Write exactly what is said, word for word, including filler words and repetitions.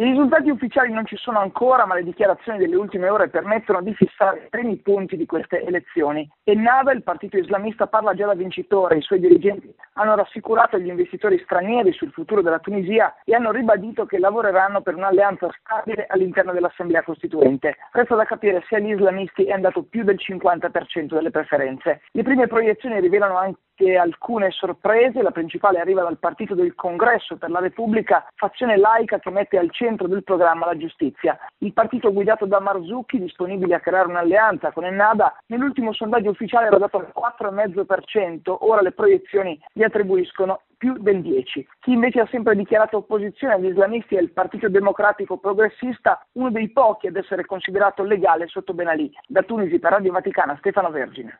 I risultati ufficiali non ci sono ancora, ma le dichiarazioni delle ultime ore permettono di fissare i primi punti di queste elezioni. Ennahda, il partito islamista, parla già da vincitore. I suoi dirigenti hanno rassicurato gli investitori stranieri sul futuro della Tunisia e hanno ribadito che lavoreranno per un'alleanza stabile all'interno dell'Assemblea Costituente. Resta da capire se agli islamisti è andato più del cinquanta per cento delle preferenze. Le prime proiezioni rivelano anche alcune sorprese. La principale arriva dal Partito del Congresso per la Repubblica, fazione laica che mette al centro del programma la giustizia. Il partito guidato da Marzouki, disponibile a creare un'alleanza con Ennahda, nell'ultimo sondaggio ufficiale era dato al quattro virgola cinque per cento, ora le proiezioni gli attribuiscono più del dieci per cento. Chi invece ha sempre dichiarato opposizione agli islamisti è il Partito Democratico Progressista, uno dei pochi ad essere considerato legale sotto Ben Ali. Da Tunisi per Radio Vaticana, Stefano Vergine.